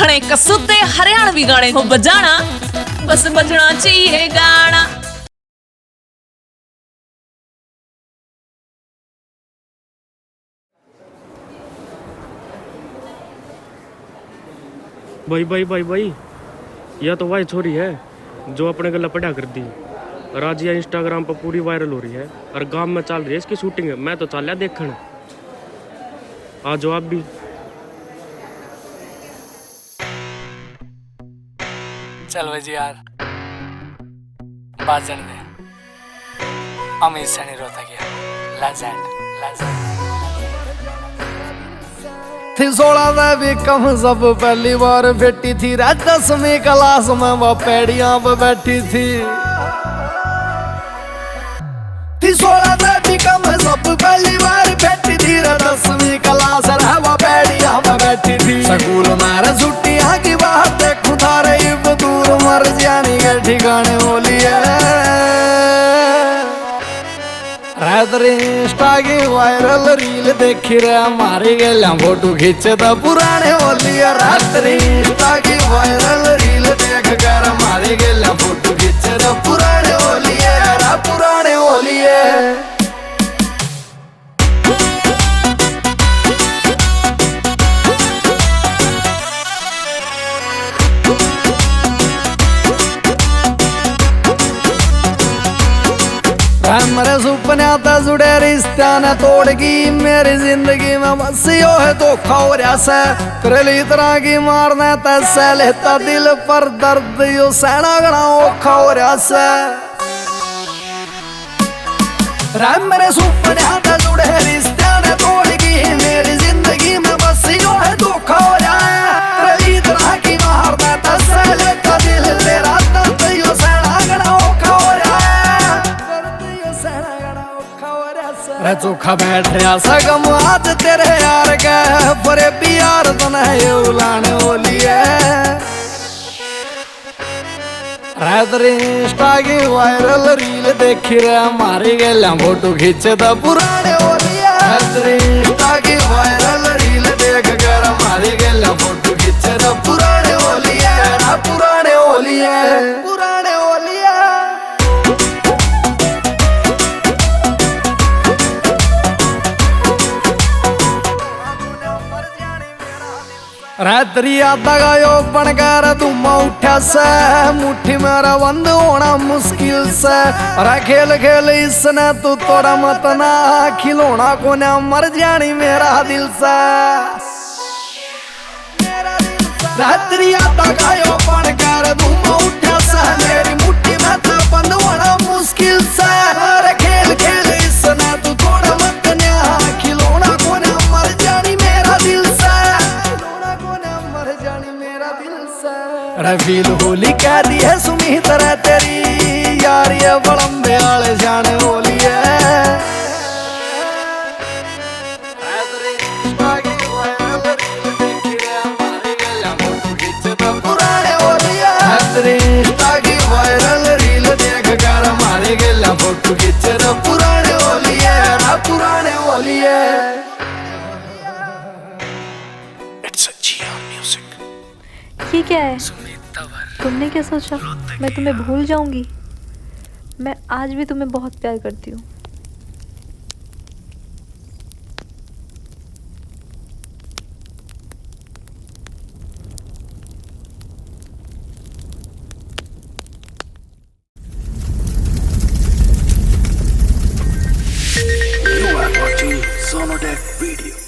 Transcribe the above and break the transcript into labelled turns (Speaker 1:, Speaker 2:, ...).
Speaker 1: घने कसूते हरियाणवी गाने हो बजाना, बस बजना चाहिए गाना।
Speaker 2: भाई भाई भाई भाई, यह तो वही छोरी है जो अपने गला पढ़ा कर दी और आज यह इंस्टाग्राम पर पूरी वायरल हो रही है और गांव में चल रही है इसकी शूटिंग है। मैं तो चल लिया देखने, आ जाओ आप भी।
Speaker 3: चल भाई यार बात दे अमित सनी रोता गया लेजेंड लेजेंड
Speaker 4: थी 16 में भी कम सब पहली बार बेटी थी। 10वीं क्लास में वो पेड़ियां पे बैठी थी। 16 में भी कम सब पहली बार बेटी थी। 10वीं क्लास है वो पेड़ियां पे बैठी थी। स्कूल में छुट्टियां की बात देखूं थारे दूर मर जानी के ठिकाने बोली है। इंस्टा की वायरल रील देखी रे मारी गया फोटो खींचे तो पुराने होली। रात्रि इंस्टा की वायरल रील देख कर मारी गया फोटो खींचे तो पुराने होली है, पुराने होली है। मेरे सुपने तो जुड़े रिश्ता ने तोड़गी मेरी जिंदगी में बस यो है धोखा हो रहा से। तेरे तरह की मारने तैसे लेता दिल पर दर्द यो सहना गना औखा हो रहा से। मेरे सुपने तो जुड़े रिश्ता ने तोड़गी मेरी जिंदगी में बस यो है धोखा हो रहा है। तेरे तरह की मारने तैसे लेता दिल तेरा दर्द यो सहना गना औखा हो रहा है। चोखा बैठ रहा सगम आज तेरे यार का परे भी यार तो नहीं उलाने होली है। इंस्टा की वायरल रील देखी रे मारी गया फोटो खींचे तो पुराने होली है। इंस्टा की वायरल रील देख कर मारी गया फोटो खींचे तो पुराने होली है, पुराने होली है, पुराने होली है। रात्रि आधा गायो बनकर तुम उठा से मुट्ठी मेरा बंद होना मुश्किल से। और खेल खेल इसने तू तोड़ा मत ना खिलौना को ना मर जानी मेरा दिल से। रात्रि आधा गायो बनकर तुम उठा से मेरी मुट्ठी में तो बंद होना मुश्किल से। और खेल खेल इसने तू तोड़ा मत ना खिलौना को ना मर जानी मेरा दिल से। फील होली कह दी है सुनी तरह तेरी यार ये बड़म्बे वाले जाने होली है। पुराने होली है। इंस्टा की वायरल रील देख कर मारे गया फोटो खींचे तो पुराने होली है, पुराने होली है।
Speaker 5: ये क्या है? तुमने क्या सोचा मैं तुम्हें भूल जाऊंगी? मैं आज भी तुम्हें बहुत प्यार करती हूँ।
Speaker 6: You are watching Sonodec video.